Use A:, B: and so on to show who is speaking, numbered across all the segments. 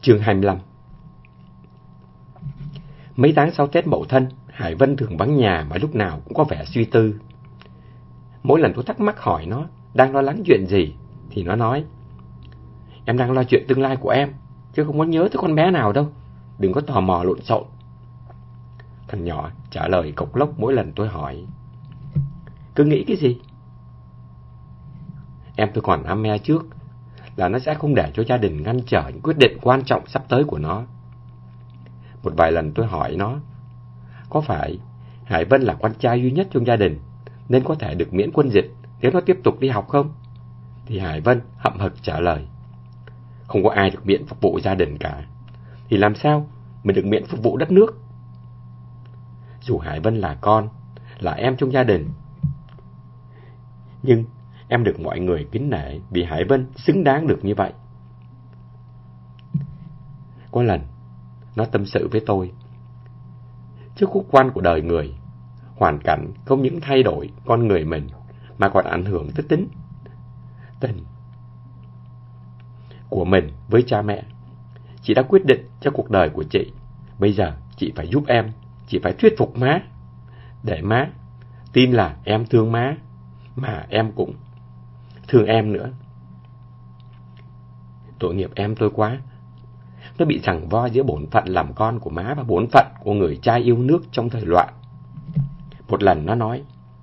A: Chương 25. Mấy tháng sau Tết Mậu Thân, Hải Vân thường vắng nhà mà lúc nào cũng có vẻ suy tư. Mỗi lần tôi thắc mắc hỏi nó đang lo lắng chuyện gì, thì nó nói: em đang lo chuyện tương lai của em, chứ không có nhớ tới con bé nào đâu, đừng có tò mò lộn xộn. Thằng nhỏ trả lời cộc lốc mỗi lần tôi hỏi: cứ nghĩ cái gì? Em tôi còn am me trước là nó sẽ không để cho gia đình ngăn trở những quyết định quan trọng sắp tới của nó. Một vài lần tôi hỏi nó có phải Hải Vân là con trai duy nhất trong gia đình nên có thể được miễn quân dịch nếu nó tiếp tục đi học không, thì Hải Vân hậm hực trả lời: không có ai được miễn phục vụ gia đình cả, thì làm sao mình được miễn phục vụ đất nước? Dù Hải Vân là con, là em trong gia đình, nhưng em được mọi người kính nể vì Hải Vân xứng đáng được như vậy. Có lần nó tâm sự với tôi: trước khúc quan của đời người, hoàn cảnh không những thay đổi con người mình mà còn ảnh hưởng tới tính tình của mình với cha mẹ. Chị đã quyết định cho cuộc đời của chị. Bây giờ chị phải giúp em, chị phải thuyết phục má, để má tin là em thương má, mà em cũng thương em nữa. Tội nghiệp em tôi quá. Nó bị giằng vo giữa bổn phận làm con của má và bổn phận của người cha yêu nước trong thời loạn. Một lần nó nói: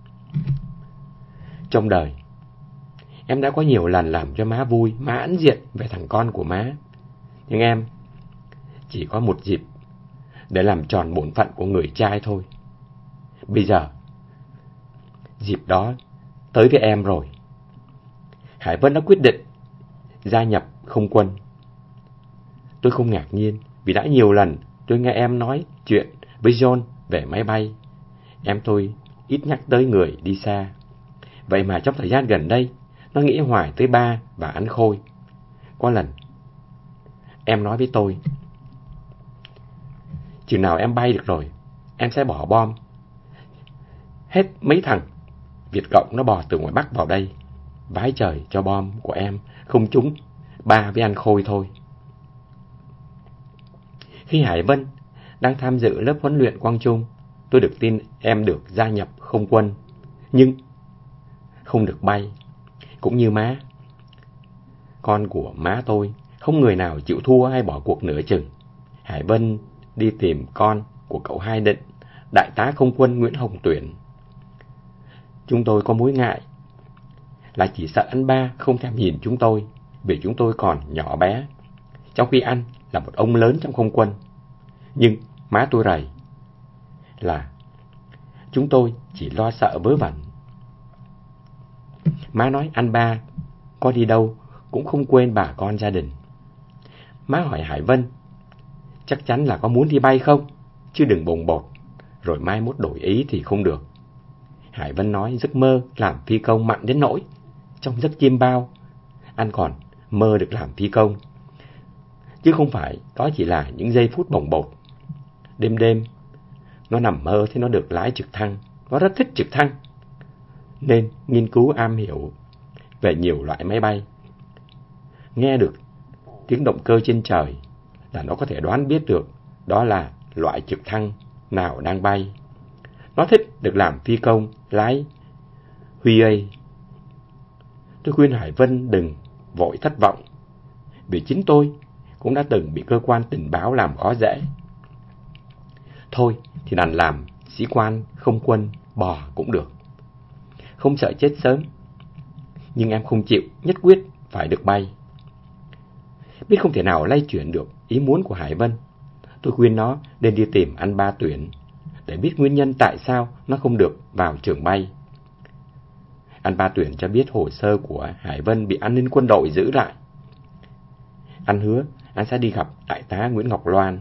A: trong đời em đã có nhiều lần làm cho má vui, má hãnh diện về thằng con của má, nhưng em chỉ có một dịp để làm tròn bổn phận của người trai thôi. Bây giờ dịp đó tới với em rồi. Hải Vân đã quyết định gia nhập không quân. Tôi không ngạc nhiên, vì đã nhiều lần tôi nghe em nói chuyện với John về máy bay. Em tôi ít nhắc tới người đi xa. Vậy mà trong thời gian gần đây, nó nghĩ hoài tới ba và anh Khôi. Có lần em nói với tôi: chừng nào em bay được rồi, em sẽ bỏ bom hết mấy thằng Việt Cộng nó bò từ ngoài Bắc vào đây. Vái trời cho bom của em không trúng ba với anh Khôi thôi. Khi Hải Vân đang tham dự lớp huấn luyện Quang Trung, tôi được tin em được gia nhập không quân, nhưng không được bay. Cũng như má, con của má tôi không người nào chịu thua hay bỏ cuộc nửa chừng. Hải Vân đi tìm con của cậu Hai Định, đại tá không quân Nguyễn Hồng Tuyển. Chúng tôi có mối ngại là chỉ sợ anh ba không thèm nhìn chúng tôi, vì chúng tôi còn nhỏ bé, trong khi anh là một ông lớn trong không quân. Nhưng má tôi rầy là chúng tôi chỉ lo sợ vớ vẩn. Má nói anh ba có đi đâu cũng không quên bà con gia đình. Má hỏi Hải Vân chắc chắn là có muốn đi bay không, chứ đừng bồng bột rồi mai mốt đổi ý thì không được. Hải Vân nói giấc mơ làm phi công mặn đến nỗi trong giấc chiêm bao anh còn mơ được làm phi công, chứ không phải đó chỉ là những giây phút bồng bột. Đêm đêm nó nằm mơ thấy nó được lái trực thăng. Nó rất thích trực thăng nên nghiên cứu am hiểu về nhiều loại máy bay. Nghe được tiếng động cơ trên trời là nó có thể đoán biết được đó là loại trực thăng nào đang bay. Nó thích được làm phi công lái Huey. Tôi khuyên Hải Vân đừng vội thất vọng, vì chính tôi cũng đã từng bị cơ quan tình báo làm khó dễ. Thôi thì đành làm sĩ quan không quân bò cũng được, không sợ chết sớm. Nhưng em không chịu, nhất quyết phải được bay. Biết không thể nào lay chuyển được ý muốn của Hải Vân, tôi khuyên nó nên đi tìm anh ba Tuyển để biết nguyên nhân tại sao nó không được vào trường bay. Anh ba Tuyển cho biết hồ sơ của Hải Vân bị an ninh quân đội giữ lại. Anh hứa anh sẽ đi gặp đại tá Nguyễn Ngọc Loan.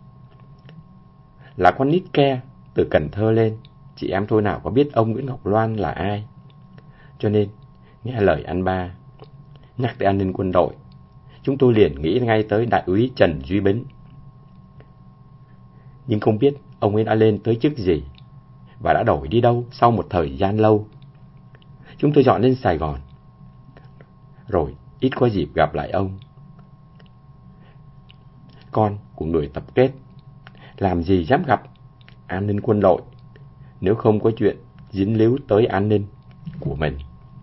A: Là con nít ke từ Cần Thơ lên, chị em tôi nào có biết ông Nguyễn Ngọc Loan là ai. Cho nên nghe lời anh ba nhắc tới an ninh quân đội, chúng tôi liền nghĩ ngay tới đại úy Trần Duy Bính. Nhưng không biết ông ấy đã lên tới chức gì và đã đổi đi đâu sau một thời gian lâu. Chúng tôi dọn lên Sài Gòn, rồi ít có dịp gặp lại ông. con của người tập kết. Làm gì dám gặp an ninh quân đội nếu không có chuyện dính líu tới an ninh của mình.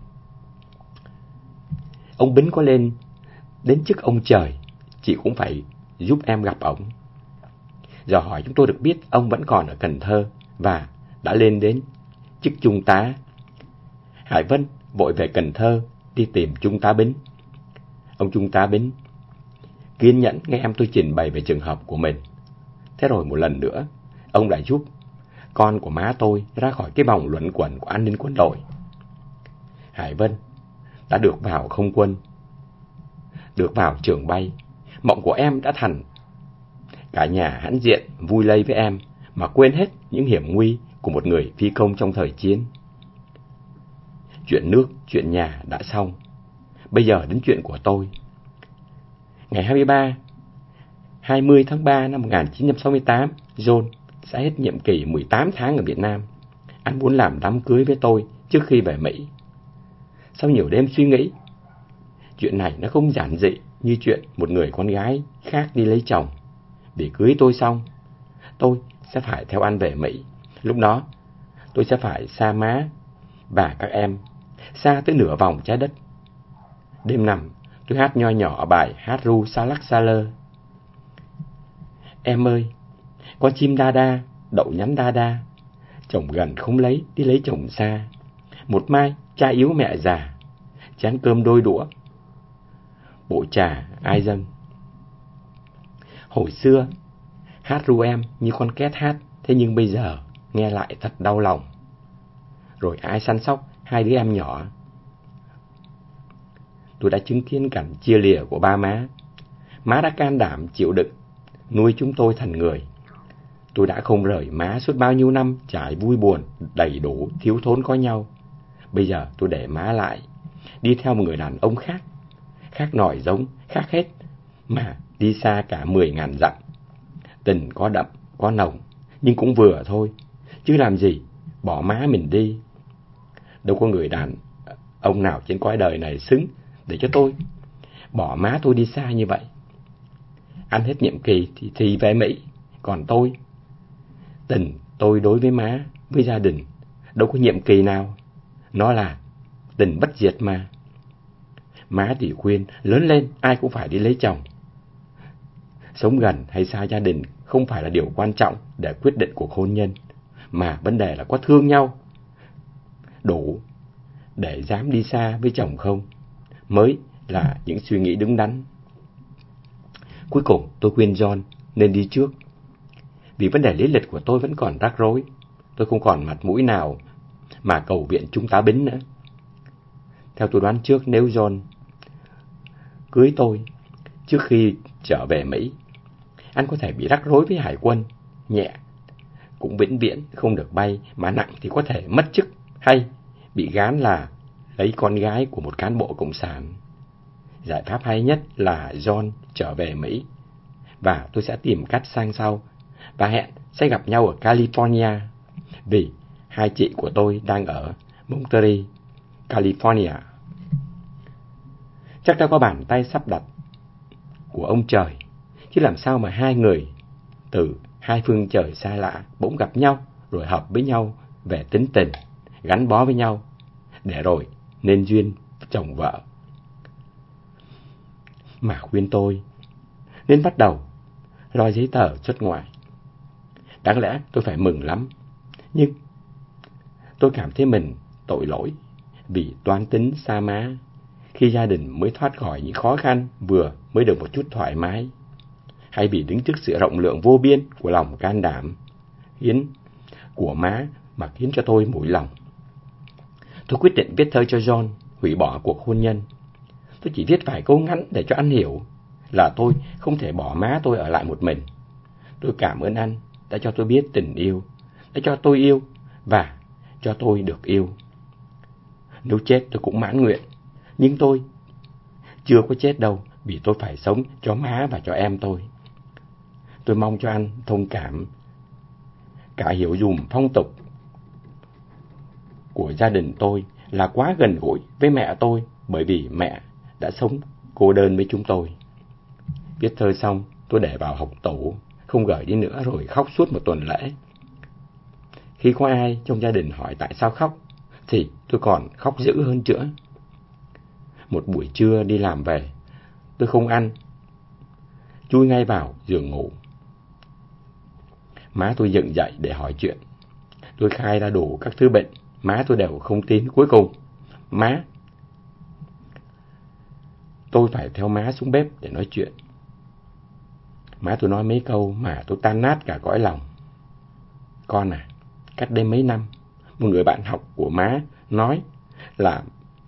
A: Ông Bính có lên đến chức ông trời, chị cũng phải giúp em gặp ổng. Dò hỏi chúng tôi được biết ông vẫn còn ở Cần Thơ và đã lên đến chức trung tá. Hải Vân vội về Cần Thơ đi tìm trung tá Bính. Ông trung tá Bính kiên nhẫn nghe em tôi trình bày về trường hợp của mình. Thế rồi một lần nữa, ông lại giúp con của má tôi ra khỏi cái vòng luẩn quẩn của an ninh quân đội. Hải Vân đã được vào không quân, được vào trường bay. Mộng của em đã thành. Cả nhà hãnh diện vui lây với em mà quên hết những hiểm nguy của một người phi công trong thời chiến. Chuyện nước, chuyện nhà đã xong. Bây giờ đến chuyện của tôi. Ngày 20 tháng 3 năm 1968, John sẽ hết nhiệm kỳ 18 tháng ở Việt Nam. Anh muốn làm đám cưới với tôi trước khi về Mỹ. Sau nhiều đêm suy nghĩ, chuyện này nó không giản dị như chuyện một người con gái khác đi lấy chồng. Để cưới tôi xong, tôi sẽ phải theo anh về Mỹ. Lúc đó, tôi sẽ phải xa má và các em, xa tới nửa vòng trái đất. Đêm nằm, tôi hát nho nhỏ bài hát ru xa lắc xa lơ. Em ơi, con chim đa đa, đậu nhắn đa đa, chồng gần không lấy, đi lấy chồng xa. Một mai, cha yếu mẹ già, chén cơm đôi đũa, bộ trà ai dâng. Hồi xưa, hát ru em như con két hát, thế nhưng bây giờ nghe lại thật đau lòng. Rồi ai săn sóc hai đứa em nhỏ? Tôi đã chứng kiến cảnh chia lìa của ba má. Má đã can đảm chịu đựng, nuôi chúng tôi thành người. Tôi đã không rời má suốt bao nhiêu năm trải vui buồn, đầy đủ, thiếu thốn có nhau. Bây giờ tôi để má lại, đi theo một người đàn ông khác, khác nòi giống, khác hết, mà đi xa cả 10.000 dặm. Tình có đậm, có nồng, nhưng cũng vừa thôi, chứ làm gì bỏ má mình đi. Đâu có người đàn ông nào trên cõi đời này xứng để cho tôi bỏ má tôi đi xa như vậy. Anh hết nhiệm kỳ thì về Mỹ, còn tôi, tình tôi đối với má, với gia đình, đâu có nhiệm kỳ nào. Nó là tình bất diệt mà. Má thì khuyên, lớn lên ai cũng phải đi lấy chồng. Sống gần hay xa gia đình không phải là điều quan trọng để quyết định cuộc hôn nhân, mà vấn đề là có thương nhau đủ để dám đi xa với chồng không, mới là những suy nghĩ đúng đắn. Cuối cùng tôi khuyên John nên đi trước. Vì vấn đề lý lịch của tôi vẫn còn rắc rối, tôi không còn mặt mũi nào mà cầu viện trung tá Bính nữa. Theo tôi đoán trước, nếu John cưới tôi trước khi trở về Mỹ, anh có thể bị rắc rối với hải quân. Nhẹ cũng vĩnh viễn không được bay, mà nặng thì có thể mất chức hay bị gán là lấy con gái của một cán bộ cộng sản. Giải pháp hay nhất là John trở về Mỹ, và tôi sẽ tìm cách sang sau và hẹn sẽ gặp nhau ở California, vì hai chị của tôi đang ở Monterey, California. Chắc đã có bàn tay sắp đặt của ông trời, chứ làm sao mà hai người từ hai phương trời xa lạ bỗng gặp nhau rồi hợp với nhau về tính tình, gắn bó với nhau, để rồi nên duyên chồng vợ. Mà khuyên tôi nên bắt đầu lo giấy tờ xuất ngoại. Đáng lẽ tôi phải mừng lắm, nhưng tôi cảm thấy mình tội lỗi vì toan tính xa má khi gia đình mới thoát khỏi những khó khăn, vừa mới được một chút thoải mái, hay vì đứng trước sự rộng lượng vô biên của lòng can đảm của má mà khiến cho tôi mũi lòng. Tôi quyết định viết thơ cho John hủy bỏ cuộc hôn nhân. Tôi chỉ viết vài câu ngắn để cho anh hiểu là tôi không thể bỏ má tôi ở lại một mình. Tôi cảm ơn anh đã cho tôi biết tình yêu, đã cho tôi yêu và cho tôi được yêu. Nếu chết tôi cũng mãn nguyện, nhưng tôi chưa có chết đâu, vì tôi phải sống cho má và cho em tôi. Tôi mong cho anh thông cảm, cả hiểu dùm phong tục của gia đình tôi là quá gần gũi với mẹ tôi, bởi vì mẹ đã sống cô đơn với chúng tôi. Viết thơ xong, tôi để vào hộc tủ, không gửi đi nữa rồi khóc suốt một tuần lễ. Khi có ai trong gia đình hỏi tại sao khóc, thì tôi còn khóc dữ hơn nữa. Một buổi trưa đi làm về, tôi không ăn, chui ngay vào giường ngủ. Má tôi dựng dậy để hỏi chuyện. Tôi khai ra đủ các thứ bệnh, má tôi đều không tin. Cuối cùng, tôi phải theo má xuống bếp để nói chuyện. Má tôi nói mấy câu mà tôi tan nát cả cõi lòng. Con à, cách đây mấy năm, một người bạn học của má nói là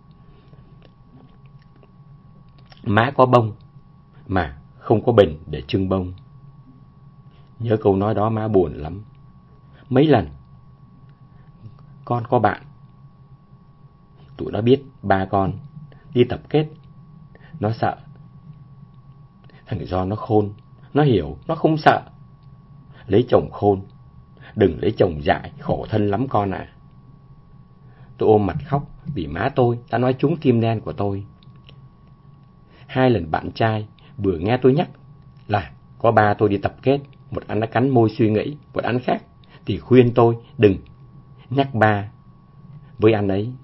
A: má có bông mà không có bình để trưng bông. Nhớ câu nói đó má buồn lắm. Mấy lần con có bạn, tụi nó biết ba con đi tập kết, nó sợ. Thằng Do nó khôn, nó hiểu, nó không sợ. Lấy chồng khôn, đừng lấy chồng dại, khổ thân lắm con à. Tôi ôm mặt khóc vì má tôi đã nói trúng tim đen của tôi. 2 lần bạn trai vừa nghe tôi nhắc là có ba tôi đi tập kết, một anh đã cắn môi suy nghĩ, một anh khác thì khuyên tôi đừng nhắc ba với anh ấy.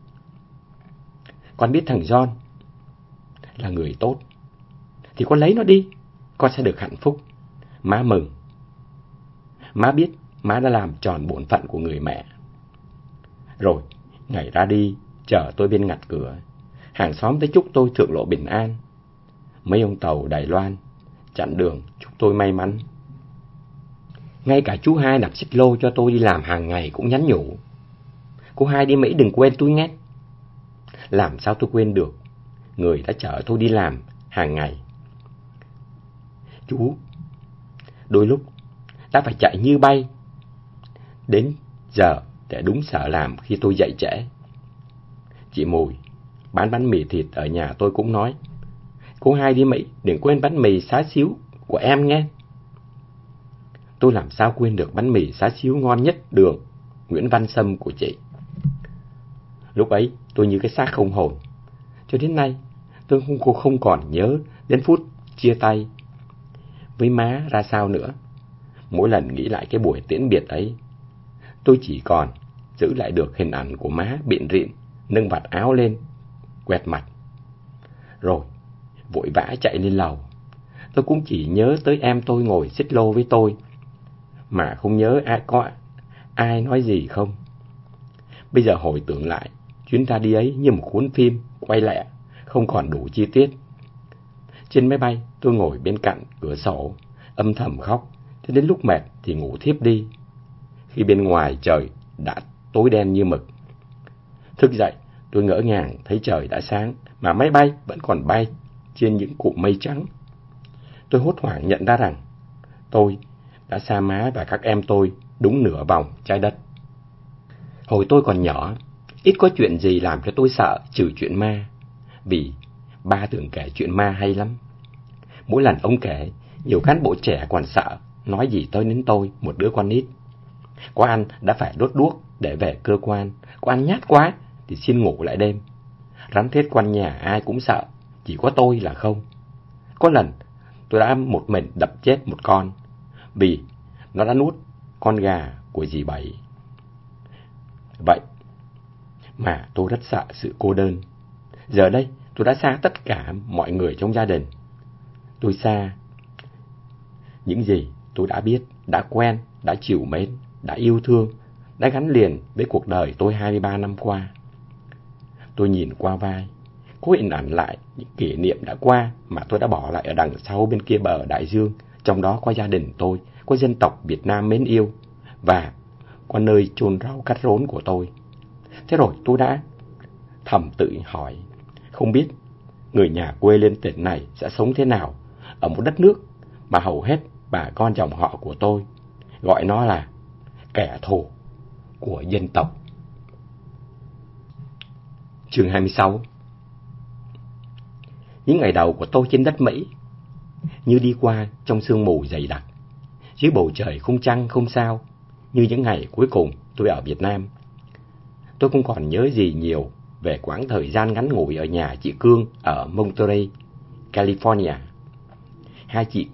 A: Con biết thằng John là người tốt thì con lấy nó đi, con sẽ được hạnh phúc. Má mừng. Má biết má đã làm tròn bổn phận của người mẹ. Rồi ngày ra đi, chờ tôi bên ngặt cửa. Hàng xóm tới chúc tôi thượng lộ bình an. Mấy ông tàu Đài Loan chặn đường chúc tôi may mắn. Ngay cả chú Hai đạp xích lô cho tôi đi làm hàng ngày cũng nhắn nhủ: cô Hai đi Mỹ đừng quên tôi nhé. Làm sao tôi quên được người đã chở tôi đi làm hàng ngày. Chú đôi lúc đã phải chạy như bay đến giờ để đúng giờ làm khi tôi dậy trễ. Chị Mùi bán bánh mì thịt ở nhà tôi cũng nói: cô Hai đi Mỹ đừng quên bánh mì xá xíu của em nghe. Tôi làm sao quên được bánh mì xá xíu ngon nhất đường Nguyễn Văn Sâm của chị. Lúc ấy tôi như cái xác không hồn. Cho đến nay tôi không còn nhớ đến phút chia tay với má ra sao nữa. Mỗi lần nghĩ lại cái buổi tiễn biệt ấy, tôi chỉ còn giữ lại được hình ảnh của má bịn rịn, nâng vạt áo lên, quẹt mặt, rồi vội vã chạy lên lầu. Tôi cũng chỉ nhớ tới em tôi ngồi xích lô với tôi, mà không nhớ ai nói gì không. Bây giờ hồi tưởng lại, chuyến ra đi ấy như một cuốn phim quay lẹ, không còn đủ chi tiết. Trên máy bay, tôi ngồi bên cạnh cửa sổ, âm thầm khóc, cho đến lúc mệt thì ngủ thiếp đi. Khi bên ngoài trời đã tối đen như mực. Thức dậy, tôi ngỡ ngàng thấy trời đã sáng, mà máy bay vẫn còn bay trên những cụm mây trắng. Tôi hốt hoảng nhận ra rằng tôi đã xa má và các em tôi đúng nửa vòng trái đất. Hồi tôi còn nhỏ, ít có chuyện gì làm cho tôi sợ trừ chuyện ma, vì ba thường kể chuyện ma hay lắm. Mỗi lần ông kể, nhiều cán bộ trẻ còn sợ nói gì tới đến tôi, một đứa con nít. Có anh đã phải đốt đuốc để về cơ quan, có anh nhát quá thì xin ngủ lại đêm. Rắn thết quanh nhà ai cũng sợ, chỉ có tôi là không. Có lần tôi đã một mình đập chết một con vì nó đã nuốt con gà của dì Bảy. Vậy mà tôi rất sợ sự cô đơn. Giờ đây tôi đã xa tất cả mọi người trong gia đình. Tôi xa những gì tôi đã biết, đã quen, đã chịu mến, đã yêu thương, đã gắn liền với cuộc đời tôi 23 năm qua. Tôi nhìn qua vai, có hình ảnh lại những kỷ niệm đã qua mà tôi đã bỏ lại ở đằng sau bên kia bờ đại dương. Trong đó có gia đình tôi, có dân tộc Việt Nam mến yêu, và có nơi chôn rau cắt rốn của tôi. Thế rồi tôi đã thầm tự hỏi, không biết người nhà quê lên tỉnh này sẽ sống thế nào ở một đất nước mà hầu hết bà con dòng họ của tôi gọi nó là kẻ thù của dân tộc. Chương 26. Những ngày đầu của tôi trên đất Mỹ như đi qua trong sương mù dày đặc, dưới bầu trời không trăng không sao, như những ngày cuối cùng tôi ở Việt Nam. Tôi không còn nhớ gì nhiều về quãng thời gian ngắn ngủi ở nhà chị Cương ở Monterey, California. Hai chị Kim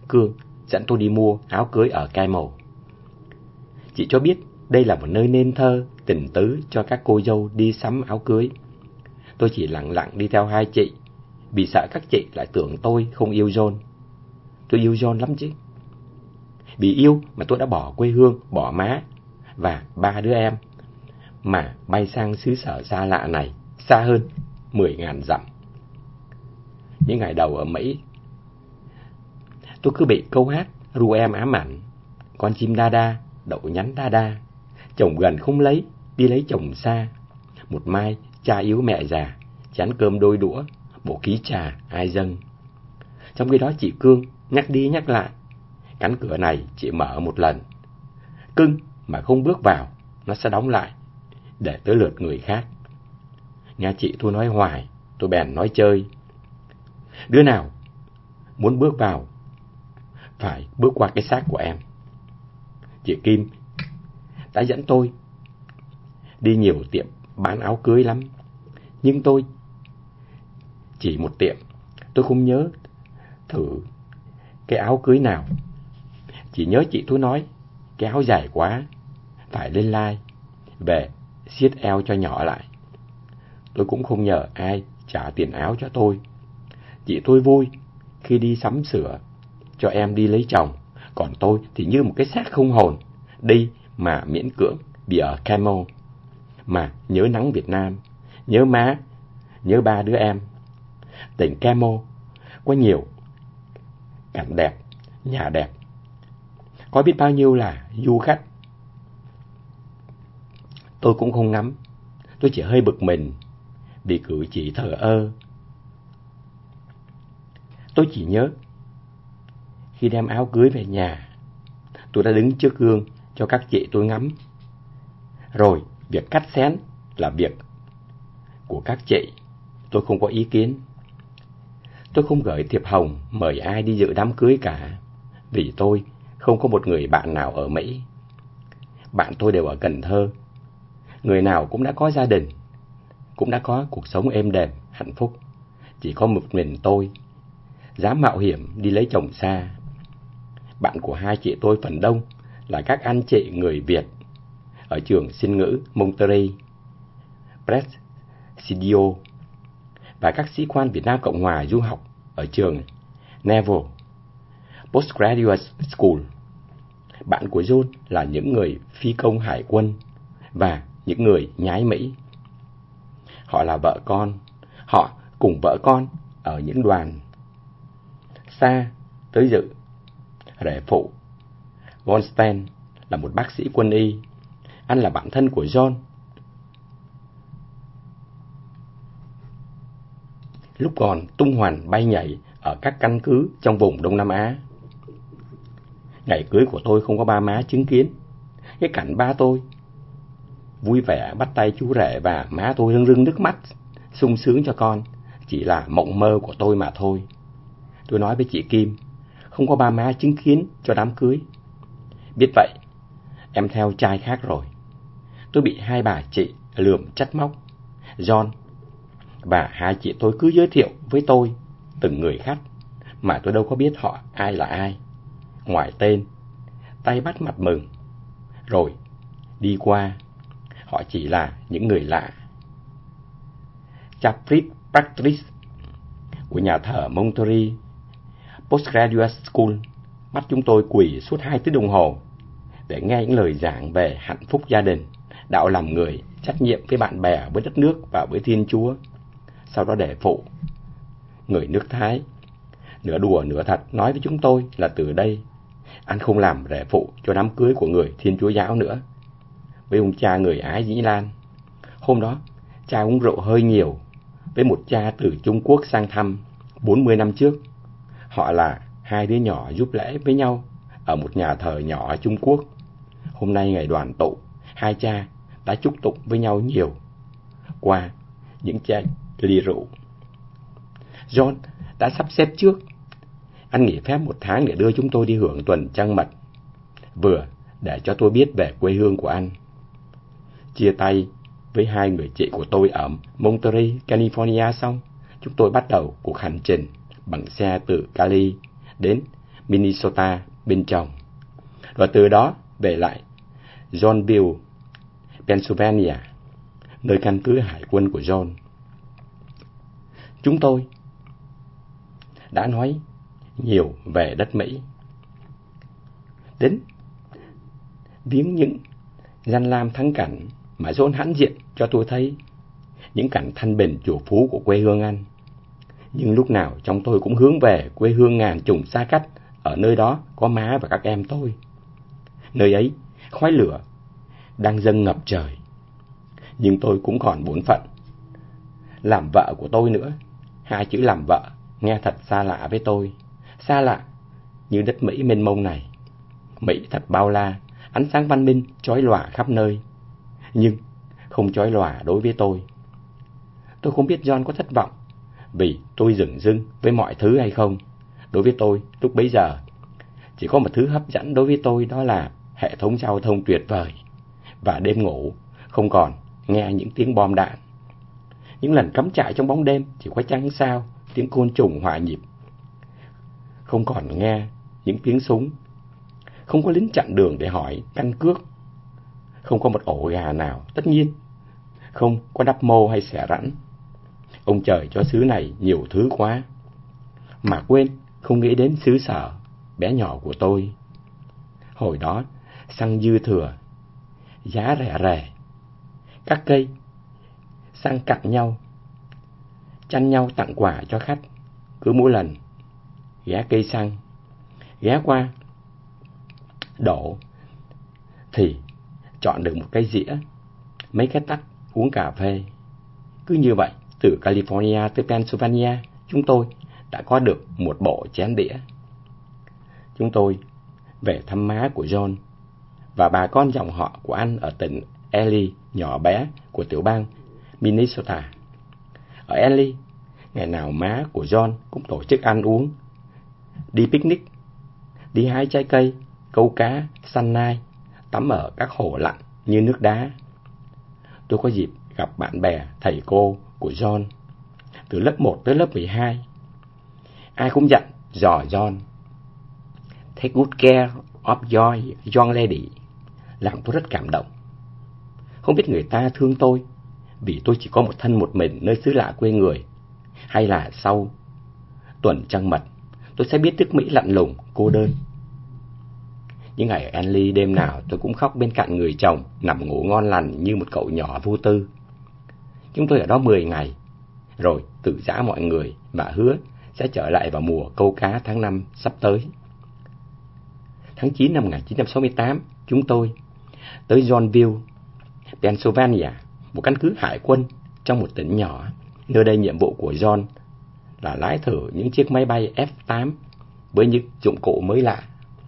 A: Cương dẫn tôi đi mua áo cưới ở Camel. Chị cho biết đây là một nơi nên thơ, tình tứ cho các cô dâu đi sắm áo cưới. Tôi chỉ lặng lặng đi theo hai chị, vì sợ các chị lại tưởng tôi không yêu John. Tôi yêu John lắm chứ. Vì yêu mà tôi đã bỏ quê hương, bỏ má và 3 đứa em, mà bay sang xứ sở xa lạ này, xa hơn 10.000 dặm. Những ngày đầu ở Mỹ, tôi cứ bị câu hát ru em ám ảnh. Con chim đa đa, đậu nhắn đa đa, chồng gần không lấy, đi lấy chồng xa. Một mai cha yếu mẹ già, chén cơm đôi đũa, bộ ký trà ai dâng. Trong khi đó chị Cương nhắc đi nhắc lại, cánh cửa này chỉ mở một lần, cưng mà không bước vào, nó sẽ đóng lại, để tới lượt người khác. Nghe chị tôi nói hoài, tôi bèn nói chơi. Đứa nào muốn bước vào, phải bước qua cái xác của em. Chị Kim đã dẫn tôi đi nhiều tiệm bán áo cưới lắm, nhưng tôi chỉ một tiệm, tôi không nhớ thử cái áo cưới nào. Chỉ nhớ chị tôi nói cái áo dài quá, phải lên lai, về siết eo cho nhỏ lại. Tôi cũng không nhờ ai trả tiền áo cho tôi. Chị tôi vui khi đi sắm sửa cho em đi lấy chồng, còn tôi thì như một cái xác không hồn, đi mà miễn cưỡng vì ở Camel, mà nhớ nắng Việt Nam, nhớ má, nhớ 3 đứa em. Tỉnh Camel có nhiều cảnh đẹp, nhà đẹp, có biết bao nhiêu là du khách. Tôi cũng không ngắm, tôi chỉ hơi bực mình vì cử chỉ thờ ơ. Tôi chỉ nhớ khi đem áo cưới về nhà, tôi đã đứng trước gương cho các chị tôi ngắm. Rồi việc cắt xén là việc của các chị, tôi không có ý kiến. Tôi không gửi thiệp hồng mời ai đi dự đám cưới cả, vì tôi không có một người bạn nào ở Mỹ. Bạn tôi đều ở Cần Thơ. Người nào cũng đã có gia đình, cũng đã có cuộc sống êm đềm, hạnh phúc. Chỉ có một mình tôi dám mạo hiểm đi lấy chồng xa. Bạn của hai chị tôi phần đông là các anh chị người Việt ở trường Sinh ngữ Monterrey, Presidio, và các sĩ quan Việt Nam Cộng Hòa du học ở trường Naval Postgraduate School. Bạn của John là những người phi công hải quân và những người nhái Mỹ. Họ là vợ con, họ cùng vợ con ở những đoàn xa tới dự. Rể phụ Goldstein là một bác sĩ quân y. Anh là bạn thân của John lúc còn tung hoành bay nhảy ở các căn cứ trong vùng Đông Nam Á. Ngày cưới của tôi không có ba má chứng kiến. Cái cảnh ba tôi vui vẻ bắt tay chú rể và má tôi rưng rưng nước mắt sung sướng cho con chỉ là mộng mơ của tôi mà thôi. Tôi nói với chị Kim, không có ba má chứng kiến cho đám cưới. Biết vậy, em theo trai khác rồi. Tôi bị hai bà chị lườm trách móc. John và hai chị tôi cứ giới thiệu với tôi từng người khách, mà tôi đâu có biết họ ai là ai, ngoài tên, tay bắt mặt mừng. Rồi đi qua, họ chỉ là những người lạ. Chaprit Patrice của nhà thờ Monterrey Postgraduate School bắt chúng tôi quỳ suốt 2 tiếng đồng hồ để nghe những lời giảng về hạnh phúc gia đình, đạo làm người, trách nhiệm với bạn bè, với đất nước và với Thiên Chúa. Sau đó để phụ, người nước Thái, nửa đùa nửa thật nói với chúng tôi là từ đây anh không làm rể phụ cho đám cưới của người Thiên Chúa giáo nữa. Với ông cha người Ái Dĩ Lan, hôm đó cha uống rượu hơi nhiều với một cha từ Trung Quốc sang thăm 40 năm trước. Họ là hai đứa nhỏ giúp lễ với nhau ở một nhà thờ nhỏ ở Trung Quốc. Hôm nay ngày đoàn tụ, hai cha đã chúc tụng với nhau nhiều qua những chai ly rượu. John đã sắp xếp trước. Anh nghỉ phép 1 tháng để đưa chúng tôi đi hưởng tuần trăng mật, vừa để cho tôi biết về quê hương của anh. Chia tay với hai người chị của tôi ở Monterey, California xong, chúng tôi bắt đầu cuộc hành trình bằng xe từ Cali đến Minnesota bên chồng, và từ đó về lại Johnville, Pennsylvania, nơi căn cứ hải quân của John. Chúng tôi đã nói nhiều về đất Mỹ, đến viếng những danh lam thắng cảnh mà John hãnh diện cho tôi thấy, những cảnh thanh bình chủ phú của quê hương anh. Nhưng lúc nào trong tôi cũng hướng về quê hương ngàn trùng xa cách, ở nơi đó có má và các em tôi. Nơi ấy, khói lửa đang dâng ngập trời, nhưng tôi cũng còn bổn phận làm vợ của tôi nữa. Hai chữ làm vợ nghe thật xa lạ với tôi, xa lạ như đất Mỹ mênh mông này. Mỹ thật bao la, ánh sáng văn minh chói lòa khắp nơi, nhưng không chói lòa đối với tôi. Tôi không biết John có thất vọng vì tôi dửng dưng với mọi thứ hay không. Đối với tôi, lúc bấy giờ, chỉ có một thứ hấp dẫn đối với tôi, đó là hệ thống giao thông tuyệt vời, và đêm ngủ không còn nghe những tiếng bom đạn. Những lần cắm trại trong bóng đêm chỉ có trăng sao, tiếng côn trùng hòa nhịp. Không còn nghe những tiếng súng, không có lính chặn đường để hỏi căn cước, không có một ổ gà nào, tất nhiên không có đắp mô hay xẻ rẵn. Ông trời cho xứ này nhiều thứ quá, mà quên không nghĩ đến xứ sở bé nhỏ của tôi. Hồi đó xăng dư thừa, giá rẻ rẻ, các cây sang cạnh nhau, tranh nhau tặng quà cho khách. Cứ mỗi lần ghé cây xăng, ghé qua đổ thì chọn được một cái dĩa, mấy cái tách uống cà phê. Cứ như vậy, từ California tới Pennsylvania, chúng tôi đã có được một bộ chén đĩa. Chúng tôi về thăm má của John và bà con dòng họ của anh ở tỉnh Ely nhỏ bé của tiểu bang Minnesota. Ở Ely, ngày nào má của John cũng tổ chức ăn uống, đi picnic, đi hái trái cây, câu cá, săn nai, tắm ở các hồ lặn như nước đá. Tôi có dịp gặp bạn bè, thầy cô của John từ lớp 1 tới lớp 12. Ai cũng dặn dò John: "Take good care of your young lady." Làm tôi rất cảm động. Không biết người ta thương tôi vì tôi chỉ có một thân một mình nơi xứ lạ quê người, hay là sau tuần trăng mật tôi sẽ biết nước Mỹ lạnh lùng, cô đơn. Những ngày ở Enly, đêm nào tôi cũng khóc bên cạnh người chồng, nằm ngủ ngon lành như một cậu nhỏ vô tư. Chúng tôi ở đó 10 ngày, rồi từ giã mọi người và hứa sẽ trở lại vào mùa câu cá tháng 5 sắp tới. Tháng 9 năm 1968, chúng tôi tới Johnville, Pennsylvania, một căn cứ hải quân trong một tỉnh nhỏ. Nơi đây nhiệm vụ của John là lái thử những chiếc máy bay F-8 với những dụng cụ mới lạ.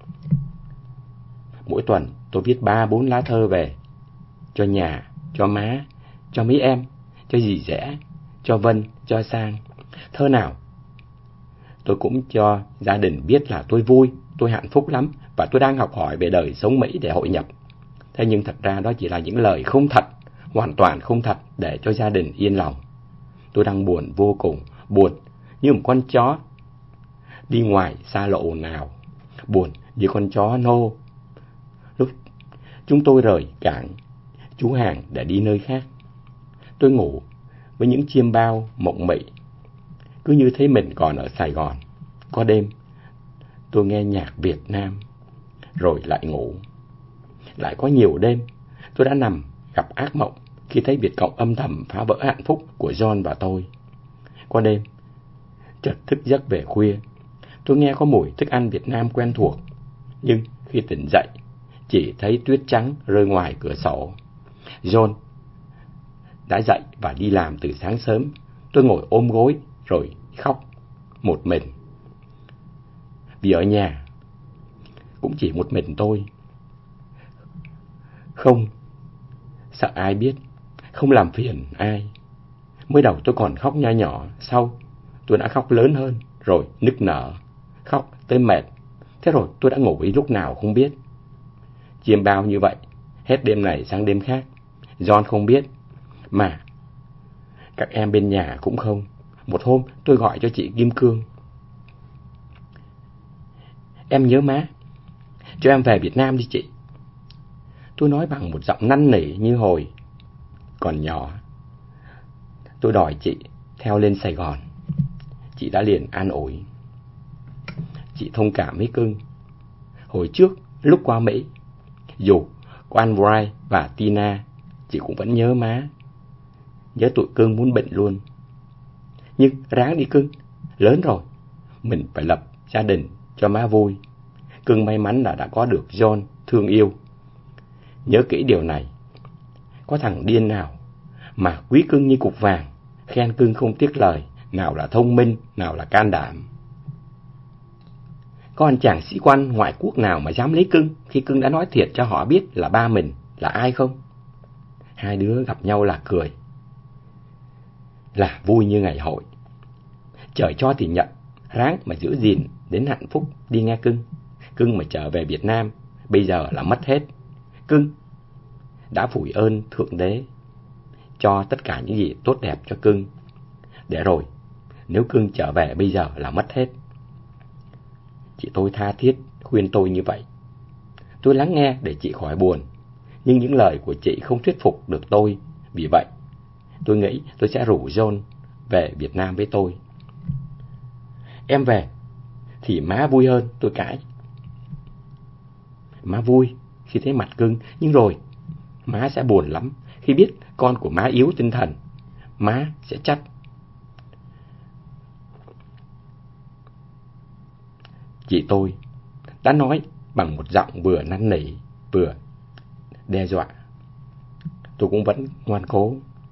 A: Mỗi tuần tôi viết 3-4 lá thơ về cho nhà, cho má, cho mấy em, cho dì ghẻ, cho Vân, cho Sang. Thơ nào tôi cũng cho gia đình biết là tôi vui, tôi hạnh phúc lắm và tôi đang học hỏi về đời sống Mỹ để hội nhập. Thế nhưng thật ra đó chỉ là những lời không thật, hoàn toàn không thật, để cho gia đình yên lòng. Tôi đang buồn vô cùng, buồn như một con chó đi ngoài xa lộ nào, buồn như con chó nô lúc chúng tôi rời cảng Chú Hàng để đi nơi khác. Tôi ngủ với những chiêm bao mộng mị, cứ như thế mình còn ở Sài Gòn. Có đêm tôi nghe nhạc Việt Nam rồi lại ngủ. Lại có nhiều đêm tôi đã nằm gặp ác mộng khi thấy Việt Cộng âm thầm phá vỡ hạnh phúc của John và tôi. Có đêm chợt thức giấc về khuya, tôi nghe có mùi thức ăn Việt Nam quen thuộc, nhưng khi tỉnh dậy chỉ thấy tuyết trắng rơi ngoài cửa sổ. John đã dậy và đi làm từ sáng sớm. Tôi ngồi ôm gối rồi khóc một mình, vì ở nhà cũng chỉ một mình tôi. Không sợ ai biết, không làm phiền ai. Mới đầu tôi còn khóc nho nhỏ, sau tôi đã khóc lớn hơn, rồi nức nở, khóc tới mệt. Thế rồi tôi đã ngủ ý lúc nào không biết. Chiêm bao như vậy, hết đêm này sang đêm khác. John không biết, mà các em bên nhà cũng không. Một hôm tôi gọi cho chị Kim Cương: Em nhớ má. Cho em về Việt Nam đi chị. Tôi nói bằng một giọng năn nỉ như hồi còn nhỏ. Tôi đòi chị theo lên Sài Gòn. Chị đã liền an ủi. Chị thông cảm với cưng. Hồi trước, lúc qua Mỹ, dù có anh Brian và Tina, chị cũng vẫn nhớ má. Nhớ tụi cưng muốn bệnh luôn. Nhưng ráng đi cưng, lớn rồi, mình phải lập gia đình cho má vui. Cưng may mắn là đã có được John thương yêu. Nhớ kỹ điều này. Có thằng điên nào mà quý cưng như cục vàng, khen cưng không tiếc lời, nào là thông minh, nào là can đảm. Có anh chàng sĩ quan ngoại quốc nào mà dám lấy cưng khi cưng đã nói thiệt cho họ biết là ba mình là ai không? Hai đứa gặp nhau là cười, là vui như ngày hội. Trời cho thì nhận, ráng mà giữ gìn đến hạnh phúc đi nghe cưng. Cưng mà trở về Việt Nam, bây giờ là mất hết. Cưng đã phủi ơn Thượng Đế cho tất cả những gì tốt đẹp cho cưng. Để rồi, nếu cưng trở về bây giờ là mất hết. Chị tôi tha thiết khuyên tôi như vậy. Tôi lắng nghe để chị khỏi buồn, nhưng những lời của chị không thuyết phục được tôi. Vì vậy, tôi nghĩ tôi sẽ rủ John về Việt Nam với tôi. Em về thì má vui hơn, tôi cãi. Má vui khi thấy mặt cưng, nhưng rồi má sẽ buồn lắm khi biết con của má yếu tinh thần. Má sẽ trách. Chị tôi đã nói bằng một giọng vừa năn nỉ vừa đe dọa. Tôi cũng vẫn ngoan cố.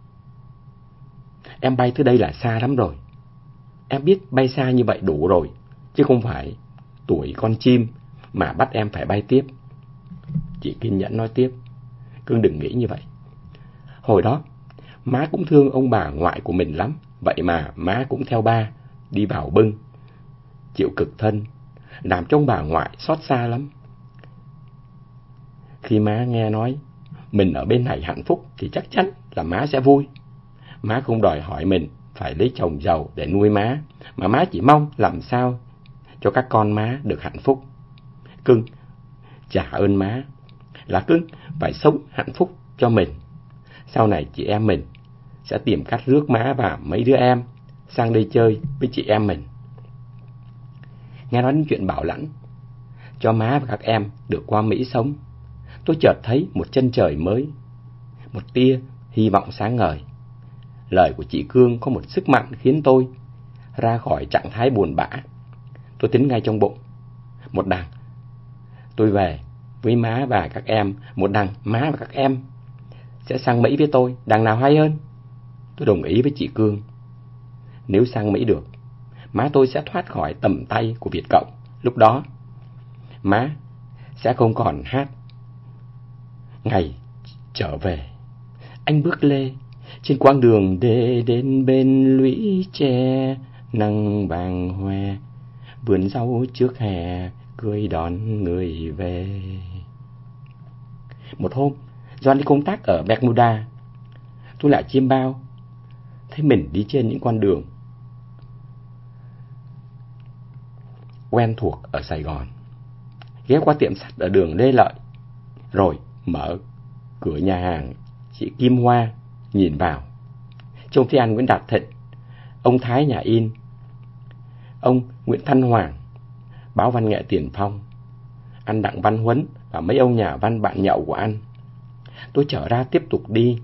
A: Em bay tới đây là xa lắm rồi. Em biết bay xa như vậy đủ rồi, chứ không phải tuổi con chim mà bắt em phải bay tiếp. Chị kiên nhẫn nói tiếp. Cưng đừng nghĩ như vậy. Hồi đó, má cũng thương ông bà ngoại của mình lắm. Vậy mà má cũng theo ba đi vào bưng, chịu cực thân, làm cho ông bà ngoại xót xa lắm. Khi má nghe nói mình ở bên này hạnh phúc thì chắc chắn là má sẽ vui. Má không đòi hỏi mình phải lấy chồng giàu để nuôi má, mà má chỉ mong làm sao cho các con má được hạnh phúc. Cưng trả ơn má là cưng phải sống hạnh phúc cho mình. Sau này chị em mình sẽ tìm cách rước má và mấy đứa em sang đây chơi với chị em mình. Nghe nói đến chuyện bảo lãnh cho má và các em được qua Mỹ sống, tôi chợt thấy một chân trời mới, một tia hy vọng sáng ngời. Lời của chị Cương có một sức mạnh khiến tôi ra khỏi trạng thái buồn bã. Tôi tính ngay trong bụng, một đằng tôi về với má và các em, một đằng má và các em sẽ sang Mỹ với tôi, đằng nào hay hơn? Tôi đồng ý với chị Cương. Nếu sang Mỹ được, má tôi sẽ thoát khỏi tầm tay của Việt Cộng. Lúc đó, má sẽ không còn hát ngày trở về. Anh bước lê trên quãng đường để đến bên lũy tre, nắng vàng hoe, vườn rau trước hè, cười đón người về. Một hôm, Doan đi công tác ở Bermuda, tôi lại chiêm bao, thấy mình đi trên những con đường quen thuộc ở Sài Gòn. Ghé qua tiệm sắt ở đường Lê Lợi, rồi mở cửa nhà hàng chị Kim Hoa, nhìn vào, trông thấy anh Nguyễn Đạt Thịnh, ông Thái nhà in, ông Nguyễn Thanh Hoàng, báo văn nghệ Tiền Phong, anh Đặng Văn Huấn và mấy ông nhà văn bạn nhậu của anh. Tôi trở ra tiếp tục đi.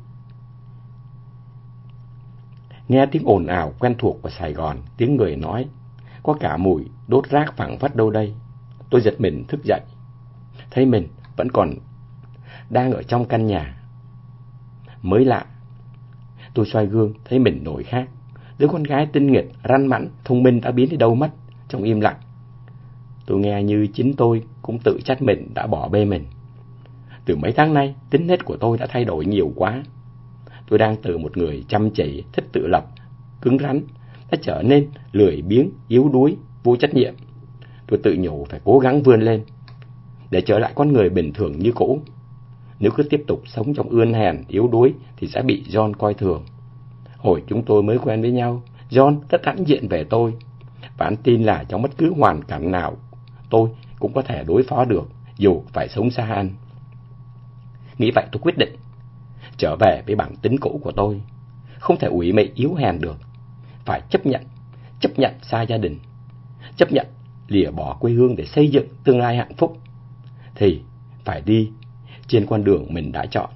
A: Nghe tiếng ồn ào quen thuộc của Sài Gòn, tiếng người nói, có cả mùi đốt rác phảng phất đâu đây. Tôi giật mình thức dậy, thấy mình vẫn còn đang ở trong căn nhà. Mới lạ, tôi soi gương thấy mình đổi khác. Đứa con gái tinh nghịch, răn mãnh, thông minh đã biến đi đâu mất trong im lặng. Tôi nghe như chính tôi cũng tự trách mình đã bỏ bê mình. Từ mấy tháng nay, tính nết của tôi đã thay đổi nhiều quá. Tôi đang từ một người chăm chỉ, thích tự lập, cứng rắn, đã trở nên lười biếng, yếu đuối, vô trách nhiệm. Tôi tự nhủ phải cố gắng vươn lên để trở lại con người bình thường như cũ. Nếu cứ tiếp tục sống trong ươn hèn, yếu đuối thì sẽ bị John coi thường. Hồi chúng tôi mới quen với nhau, John rất hãnh diện về tôi, và anh tin là trong bất cứ hoàn cảnh nào tôi cũng có thể đối phó được, dù phải sống xa anh. Nghĩ vậy tôi quyết định trở về với bản tính cũ của tôi. Không thể ủy mị yếu hèn được. Phải chấp nhận xa gia đình, chấp nhận lìa bỏ quê hương để xây dựng tương lai hạnh phúc. Thì phải đi trên con đường mình đã chọn.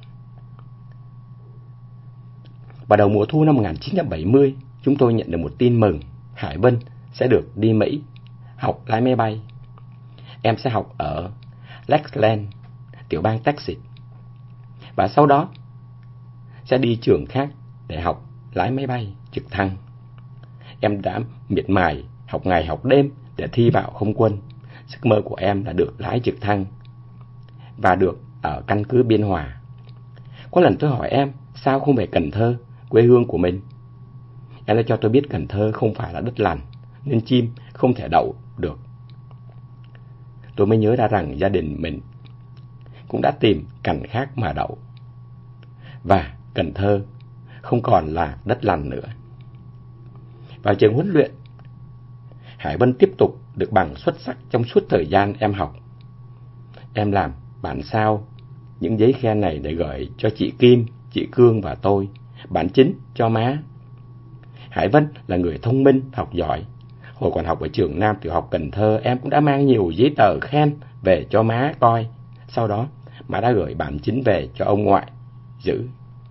A: Vào đầu mùa thu năm 1970, chúng tôi nhận được một tin mừng. Hải Vân sẽ được đi Mỹ học lái máy bay. Em sẽ học ở Lakeland, tiểu bang Texas, và sau đó sẽ đi trường khác để học lái máy bay trực thăng. Em đã miệt mài học ngày học đêm để thi vào không quân. Giấc mơ của em là được lái trực thăng và được ở căn cứ Biên Hòa. Có lần tôi hỏi em sao không về Cần Thơ, quê hương của mình. Em đã cho tôi biết Cần Thơ không phải là đất lành, nên chim không thể đậu được. Tôi mới nhớ ra rằng gia đình mình cũng đã tìm cành khác mà đậu, và Cần Thơ không còn là đất lành nữa. Vào trường huấn luyện, Hải Vân tiếp tục được bằng xuất sắc trong suốt thời gian em học. Em làm bản sao những giấy khen này để gửi cho chị Kim, chị Cương và tôi, bản chính cho má. Hải Vân là người thông minh, học giỏi. Hồi còn học ở trường Nam tiểu học Cần Thơ, em cũng đã mang nhiều giấy tờ khen về cho má coi. Sau đó, má đã gửi bản chính về cho ông ngoại giữ.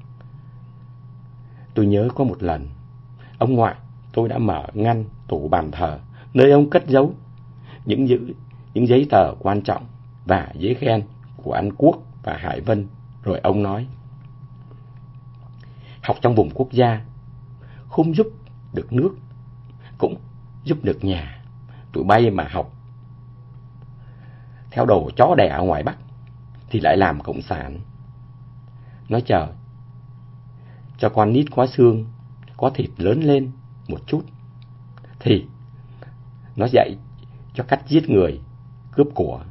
A: Tôi nhớ có một lần, ông ngoại tôi đã mở ngăn tủ bàn thờ, nơi ông cất giấu những giấy tờ quan trọng và giấy khen của anh Quốc và Hải Vân. Rồi ông nói: học trong vùng quốc gia không giúp được nước, cũng giúp được nhà. Tụi bay mà học theo đồ chó đẻ ở ngoài Bắc thì lại làm cộng sản. Nói chờ cho con nít có xương, có thịt lớn lên một chút thì nó dạy cho cách giết người, cướp của.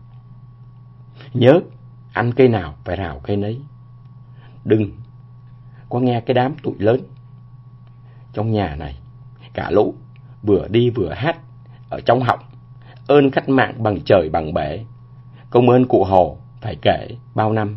A: Nhớ ăn cây nào phải rào cây nấy. Đừng có nghe cái đám tụi lớn trong nhà này cả lũ vừa đi vừa hát ở trong họng: ơn cách mạng bằng trời bằng bể, công ơn cụ Hồ phải kể bao năm.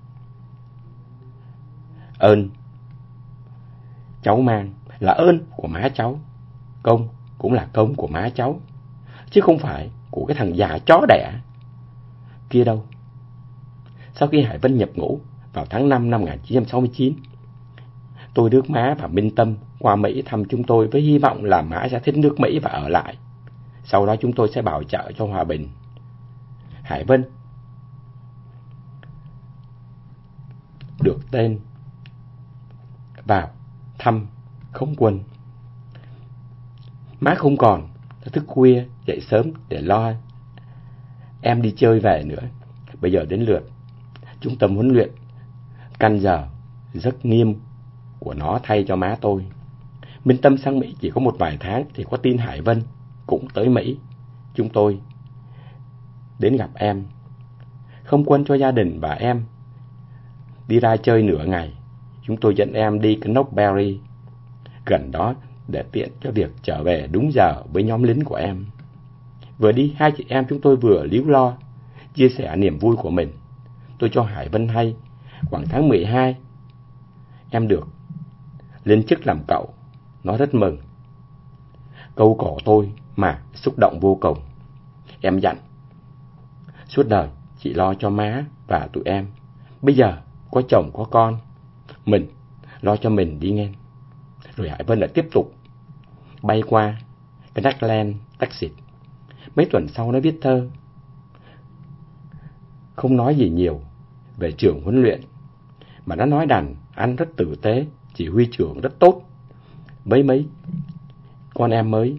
A: Ơn cháu mang là ơn của má cháu, công cũng là công của má cháu, chứ không phải của cái thằng già chó đẻ kia đâu. Sau khi Hải Vân nhập ngũ vào tháng 5 năm 1969, tôi rước má và Minh Tâm qua Mỹ thăm chúng tôi với hy vọng là má sẽ thích nước Mỹ và ở lại. Sau đó chúng tôi sẽ bảo trợ cho hòa bình. Hải Vân được tên vào thăm không quân. Má không còn thức khuya dậy sớm để lo em đi chơi về nữa. Bây giờ đến lượt trung tâm huấn luyện căn giờ rất nghiêm của nó thay cho má tôi. Minh Tâm sang Mỹ chỉ có một vài tháng thì có tin Hải Vân cũng tới Mỹ. Chúng tôi đến gặp em. Không quân cho gia đình và em đi ra chơi nửa ngày. Chúng tôi dẫn em đi Knoxbury gần đó để tiện cho việc trở về đúng giờ với nhóm lính của em. Vừa đi, hai chị em chúng tôi vừa líu lo chia sẻ niềm vui của mình. Tôi cho Hải Vân hay khoảng tháng 12 em được lên chức làm cậu. Nó rất mừng. Câu cổ tôi mà xúc động vô cùng. Em dặn: suốt đời chị lo cho má và tụi em. Bây giờ có chồng có con, mình lo cho mình đi nghe. Rồi Hải Vân lại tiếp tục bay qua cái Lakeland, Texas. Mấy tuần sau nó viết thơ. Không nói gì nhiều về trường huấn luyện, mà nó nói đàn anh rất tử tế, chỉ huy trưởng rất tốt với mấy con em mới.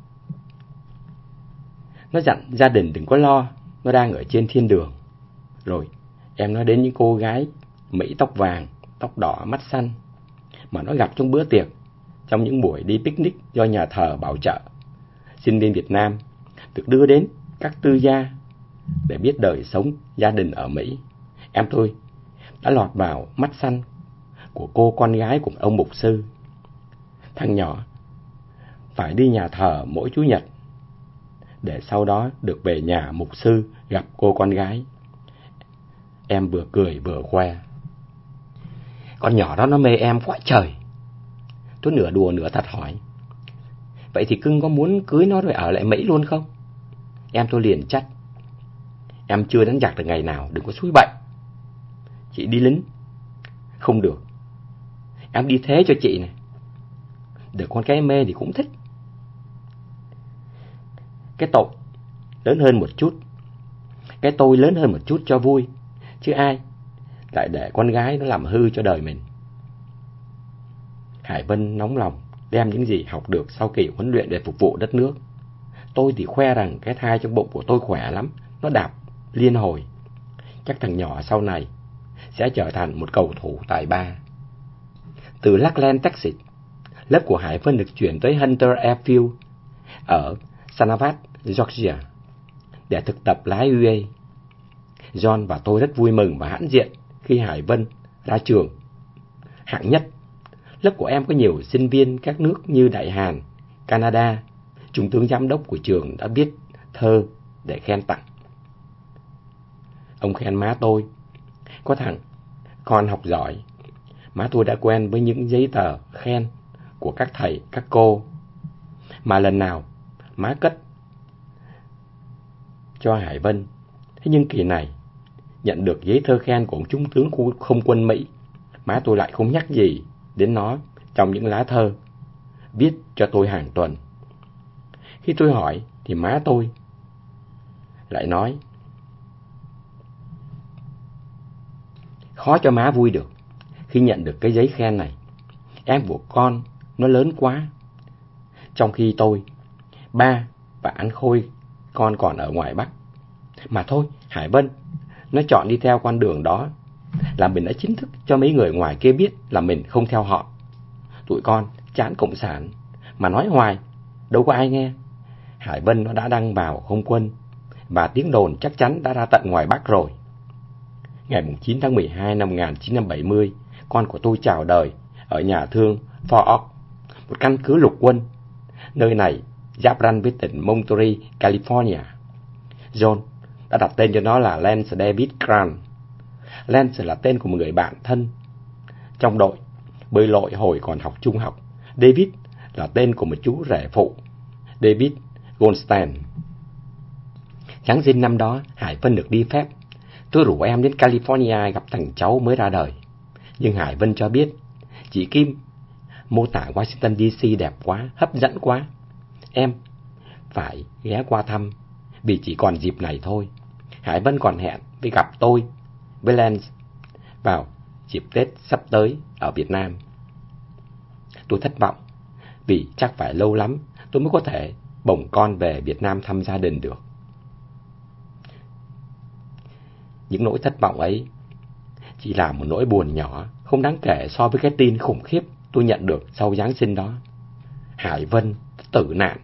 A: Nó dặn gia đình đừng có lo, nó đang ở trên thiên đường. Rồi em nói đến những cô gái Mỹ tóc vàng, tóc đỏ, mắt xanh mà nó gặp trong bữa tiệc, trong những buổi đi picnic do nhà thờ bảo trợ. Sinh viên Việt Nam được đưa đến các tư gia để biết đời sống gia đình ở Mỹ. Em tôi đã lọt vào mắt xanh của cô con gái của ông mục sư. Thằng nhỏ phải đi nhà thờ mỗi Chủ nhật để sau đó được về nhà mục sư gặp cô con gái. Em vừa cười vừa khoe. Con nhỏ đó nó mê em quá trời. Tôi nửa đùa nửa thật hỏi. Vậy thì cưng có muốn cưới nó rồi ở lại Mỹ luôn không? Em tôi liền trách. Em chưa đánh giặc được ngày nào, đừng có xúi bậy. Chị đi lính. Không được. Em đi thế cho chị này. Được con cái mê thì cũng thích. Cái tội lớn hơn một chút. Cái tôi lớn hơn một chút cho vui. Chứ ai lại để con gái nó làm hư cho đời mình. Hải Vân nóng lòng đem những gì học được sau kỳ huấn luyện để phục vụ đất nước. Tôi thì khoe rằng cái thai trong bụng của tôi khỏe lắm, nó đạp liên hồi. Chắc thằng nhỏ sau này sẽ trở thành một cầu thủ tài ba. Từ Lackland, Texas, lớp của Hải Vân được chuyển tới Hunter Airfield ở Sanavat, Georgia để thực tập lái UA. John và tôi rất vui mừng và hãnh diện khi Hải Vân ra trường hạng nhất. Lớp của em có nhiều sinh viên các nước như Đại Hàn, Canada. Trung tướng giám đốc của trường đã viết thơ để khen tặng. Ông khen má tôi. Có thằng con học giỏi. Má tôi đã quen với những giấy tờ khen của các thầy, các cô. Mà lần nào má cất cho Hải Vân. Thế nhưng kỳ này, nhận được giấy thơ khen của ông Trung tướng không quân Mỹ, má tôi lại không nhắc gì đến nó trong những lá thơ viết cho tôi hàng tuần. Khi tôi hỏi thì má tôi lại nói: khó cho má vui được khi nhận được cái giấy khen này. Em của con nó lớn quá. Trong khi tôi, ba và anh Khôi con còn ở ngoài Bắc. Mà thôi, Hải Vân, nó chọn đi theo con đường đó là mình đã chính thức cho mấy người ngoài kia biết là mình không theo họ. Tụi con chán cộng sản mà nói hoài đâu có ai nghe. Hải Vân nó đã đăng vào không quân và tiếng đồn chắc chắn đã ra tận ngoài Bắc rồi. Ngày 9 tháng 12 năm 1970, con của tôi chào đời ở nhà thương Fort Oak, một căn cứ lục quân. Nơi này giáp ranh với tỉnh Monterey, California. John đã đặt tên cho nó là Lance David Grant. Lance là tên của một người bạn thân trong đội bơi lội hồi còn học trung học. David là tên của một chú rể phụ, David Goldstein. Giáng sinh năm đó, Hải Vân được đi phép. Tôi rủ em đến California gặp thằng cháu mới ra đời. Nhưng Hải Vân cho biết, chị Kim mô tả Washington DC đẹp quá, hấp dẫn quá. Em phải ghé qua thăm vì chỉ còn dịp này thôi. Hải Vân còn hẹn với gặp tôi với Lance vào dịp Tết sắp tới ở Việt Nam. Tôi thất vọng vì chắc phải lâu lắm tôi mới có thể bồng con về Việt Nam thăm gia đình được. Những nỗi thất vọng ấy chỉ là một nỗi buồn nhỏ, không đáng kể so với cái tin khủng khiếp tôi nhận được sau Giáng sinh đó. Hải Vân tử nạn.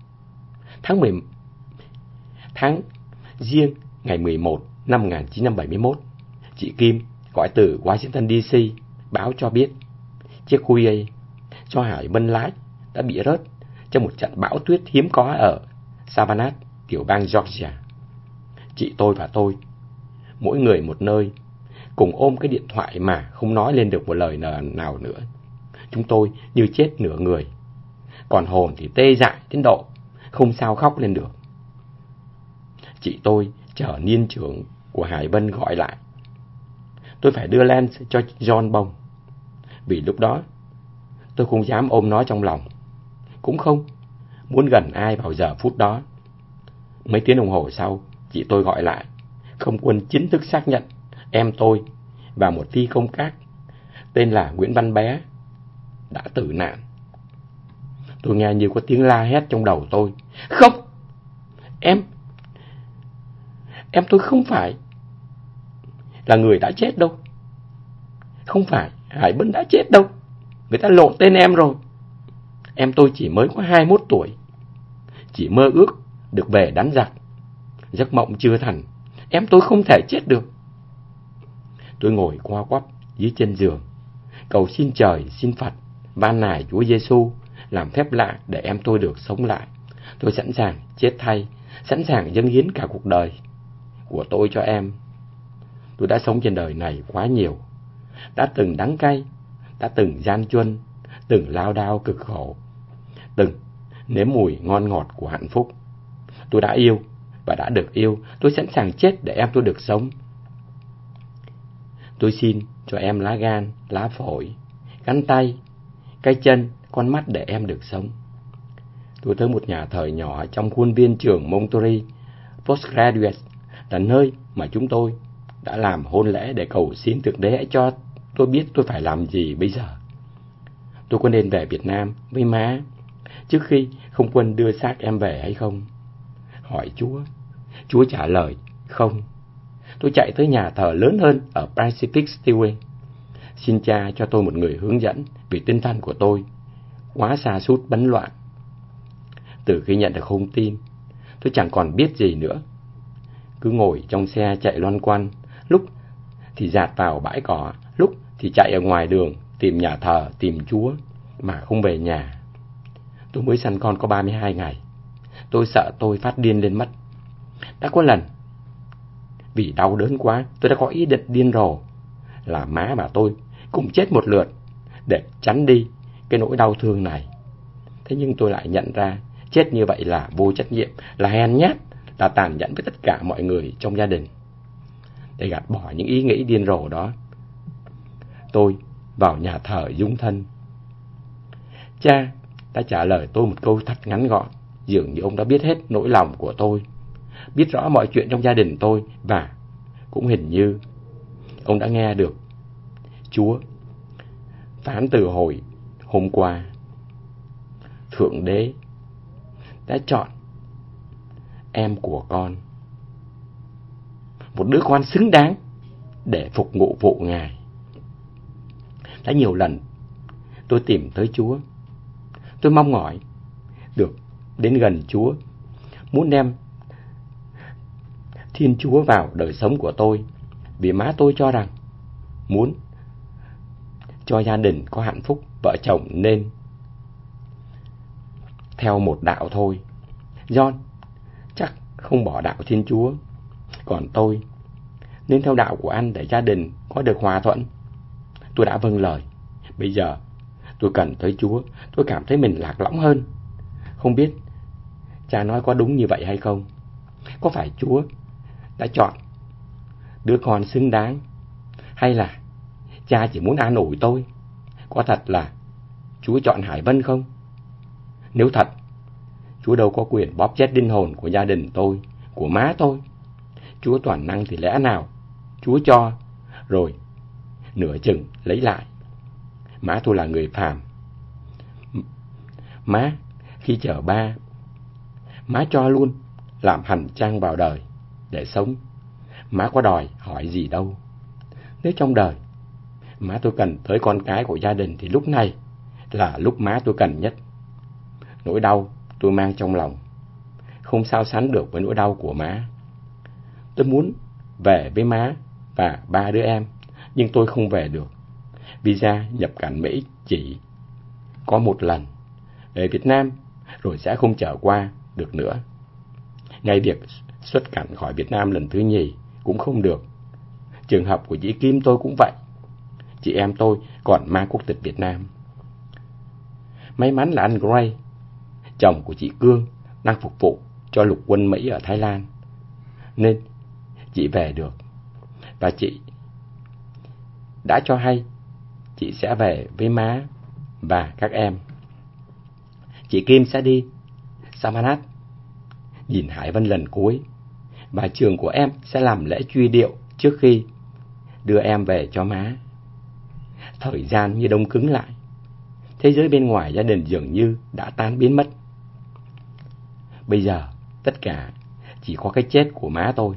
A: Tháng Giêng ngày 11 năm 1971, chị Kim gọi từ Washington DC báo cho biết chiếc Huey cho Hải Vân lái đã bị rớt trong một trận bão tuyết hiếm có ở Savannah, tiểu bang Georgia. Chị tôi và tôi, mỗi người một nơi, cùng ôm cái điện thoại mà không nói lên được một lời nào nữa. Chúng tôi như chết nửa người, còn hồn thì tê dại đến độ không sao khóc lên được. Chị tôi chờ niên trưởng của Hải Vân gọi lại. Tôi phải đưa Lance cho John bồng, vì lúc đó tôi không dám ôm nó trong lòng, cũng không muốn gần ai vào giờ phút đó. Mấy tiếng đồng hồ sau, chị tôi gọi lại. Không quân chính thức xác nhận em tôi và một phi công khác tên là Nguyễn Văn Bé đã tử nạn. Tôi nghe như có tiếng la hét trong đầu tôi. Không! Em tôi không phải là người đã chết đâu. Không phải Hải Vân đã chết đâu. Người ta lộn tên em rồi. Em tôi chỉ mới có 21 tuổi. Chỉ mơ ước được về đánh giặc. Giấc mộng chưa thành. Em tôi không thể chết được. Tôi ngồi co quắp dưới chân giường, cầu xin trời, xin Phật, van nài Chúa Giêsu làm phép lạ để em tôi được sống lại. Tôi sẵn sàng chết thay sẵn sàng dâng hiến cả cuộc đời của tôi cho em. Tôi đã sống trên đời này quá nhiều, đã từng đắng cay, đã từng gian truân, từng lao đao cực khổ, từng nếm mùi ngon ngọt của hạnh phúc. Tôi đã yêu và đã được yêu, tôi sẵn sàng chết để em tôi được sống. Tôi xin cho em lá gan, lá phổi, cánh tay, cái chân, con mắt để em được sống. Tôi tới một nhà thờ nhỏ trong khuôn viên trường Monterey Postgraduate, là nơi mà chúng tôi đã làm hôn lễ để cầu xin Thượng Đế hãy cho tôi biết tôi phải làm gì bây giờ. Tôi có nên về Việt Nam với má trước khi không quân đưa xác em về hay không? Hỏi Chúa. Chúa trả lời không. Tôi chạy tới nhà thờ lớn hơn ở Pacific Steway, xin Cha cho tôi một người hướng dẫn, vì tinh thần của tôi quá sa sút bấn loạn. Từ khi nhận được thông tin, tôi chẳng còn biết gì nữa. Cứ ngồi trong xe chạy loanh quanh, lúc thì dạt vào bãi cỏ, lúc thì chạy ở ngoài đường tìm nhà thờ, tìm Chúa mà không về nhà. Tôi mới sanh con có 32 ngày. Tôi sợ tôi phát điên lên mất. Đã có lần vì đau đớn quá, tôi đã có ý định điên rồ là má và tôi cùng chết một lượt để tránh đi cái nỗi đau thương này. Thế nhưng tôi lại nhận ra chết như vậy là vô trách nhiệm, là hèn nhát, là tàn nhẫn với tất cả mọi người trong gia đình. Để gạt bỏ những ý nghĩ điên rồ đó, tôi vào nhà thờ dung thân. Cha đã trả lời tôi một câu thật ngắn gọn. Dường như ông đã biết hết nỗi lòng của tôi, biết rõ mọi chuyện trong gia đình tôi, và cũng hình như ông đã nghe được Chúa phán từ hồi hôm qua. Thượng Đế đã chọn em của con, một đứa con xứng đáng để phục vụ vụ Ngài. Đã nhiều lần tôi tìm tới Chúa, tôi mong mỏi được đến gần Chúa, muốn đem Thiên Chúa vào đời sống của tôi, vì má tôi cho rằng muốn cho gia đình có hạnh phúc, vợ chồng nên theo một đạo thôi. John chắc không bỏ đạo Thiên Chúa, còn tôi nên theo đạo của anh để gia đình có được hòa thuận. Tôi đã vâng lời. Bây giờ tôi cần tới Chúa, tôi cảm thấy mình lạc lõng hơn. Không biết cha nói có đúng như vậy hay không? Có phải Chúa đã chọn đứa con xứng đáng, hay là cha chỉ muốn an ủi tôi? Có thật là Chúa chọn Hải Vân không? Nếu thật, Chúa đâu có quyền bóp chết linh hồn của gia đình tôi, của má tôi. Chúa toàn năng thì lẽ nào Chúa cho rồi nửa chừng lấy lại? Má tôi là người phàm. Má khi chờ ba, má cho luôn làm hành trang vào đời để sống. Má có đòi hỏi gì đâu. Nếu trong đời má tôi cần tới con cái của gia đình thì lúc này là lúc má tôi cần nhất. Nỗi đau tôi mang trong lòng không sao sánh được với nỗi đau của má. Tôi muốn về với má và 3 đứa em, nhưng tôi không về được. Visa nhập cảnh Mỹ chỉ có một lần, về Việt Nam rồi sẽ không trở qua được nữa. Ngay việc xuất cảnh khỏi Việt Nam lần thứ nhì cũng không được. Trường hợp của chị Kim tôi cũng vậy. Chị em tôi còn mang quốc tịch Việt Nam. May mắn là anh Gray, chồng của chị Cương, đang phục vụ cho lục quân Mỹ ở Thái Lan, nên chị về được. Và chị đã cho hay chị sẽ về với má và các em. Chị Kim sẽ đi Samanat nhìn Hải Vân lần cuối, và trường của em sẽ làm lễ truy điệu trước khi đưa em về cho má. Thời gian như đông cứng lại. Thế giới bên ngoài gia đình dường như đã tan biến mất. Bây giờ tất cả chỉ có cái chết của má tôi.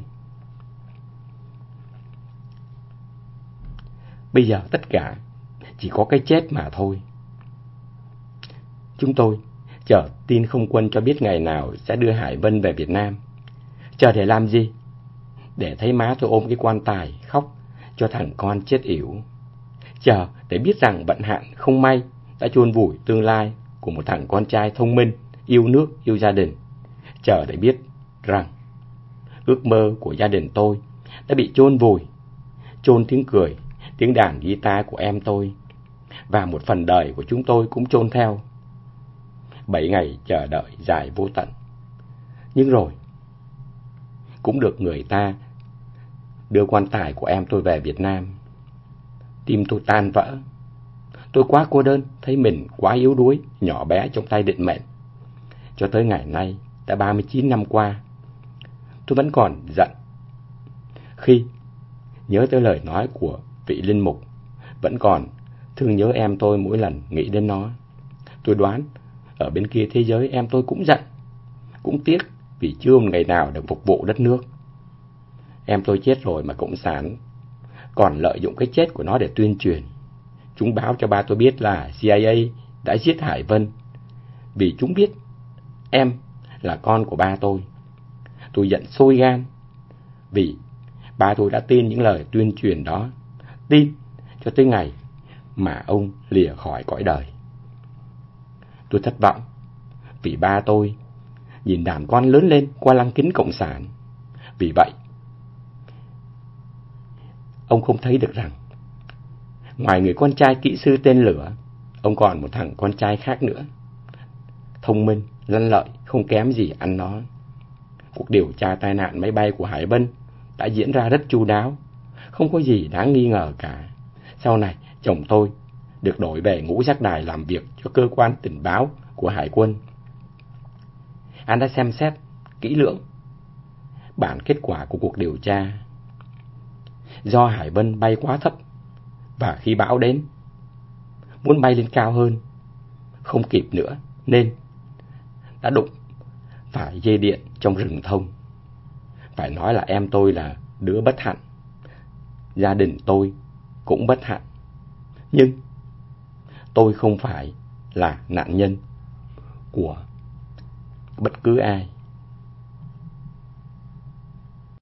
A: Bây giờ tất cả chỉ có cái chết mà thôi. Chúng tôi chờ tin không quân cho biết ngày nào sẽ đưa Hải Vân về Việt Nam. Chờ để làm gì? Để thấy má tôi ôm cái quan tài khóc cho thằng con chết yểu. Chờ để biết rằng vận hạn không may đã chôn vùi tương lai của một thằng con trai thông minh, yêu nước, yêu gia đình. Chờ để biết rằng ước mơ của gia đình tôi đã bị chôn vùi, chôn tiếng cười, tiếng đàn guitar của em tôi, và một phần đời của chúng tôi cũng chôn theo. 7 ngày chờ đợi dài vô tận. Nhưng rồi cũng được người ta đưa quan tài của em tôi về Việt Nam. Tim tôi tan vỡ. Tôi quá cô đơn, thấy mình quá yếu đuối, nhỏ bé trong tay định mệnh. Cho tới ngày nay, đã 39 năm qua, tôi vẫn còn giận khi nhớ tới lời nói của vị linh mục, vẫn còn thương nhớ em tôi mỗi lần nghĩ đến nó. Tôi đoán ở bên kia thế giới em tôi cũng giận, cũng tiếc vì chưa một ngày nào được phục vụ đất nước. Em tôi chết rồi mà Cộng sản còn lợi dụng cái chết của nó để tuyên truyền. Chúng báo cho ba tôi biết là CIA đã giết Hải Vân vì chúng biết em là con của ba tôi. Tôi giận sôi gan vì ba tôi đã tin những lời tuyên truyền đó, tin cho tới ngày mà ông lìa khỏi cõi đời. Tôi thất vọng vì ba tôi nhìn đàn con lớn lên qua lăng kính Cộng sản. Vì vậy, ông không thấy được rằng ngoài người con trai kỹ sư tên Lửa, ông còn một thằng con trai khác nữa, thông minh, lanh lợi, không kém gì anh nó. Cuộc điều tra tai nạn máy bay của Hải Vân đã diễn ra rất chu đáo, không có gì đáng nghi ngờ cả. Sau này, chồng tôi được đổi về Ngũ Giác Đài làm việc cho cơ quan tình báo của Hải quân. Anh đã xem xét kỹ lưỡng bản kết quả của cuộc điều tra. Do Hải Vân bay quá thấp, và khi bão đến, muốn bay lên cao hơn, không kịp nữa, nên đã đụng phải dây điện trong rừng thông. Phải nói là em tôi là đứa bất hạnh, gia đình tôi cũng bất hạnh. Nhưng tôi không phải là nạn nhân của bất cứ ai.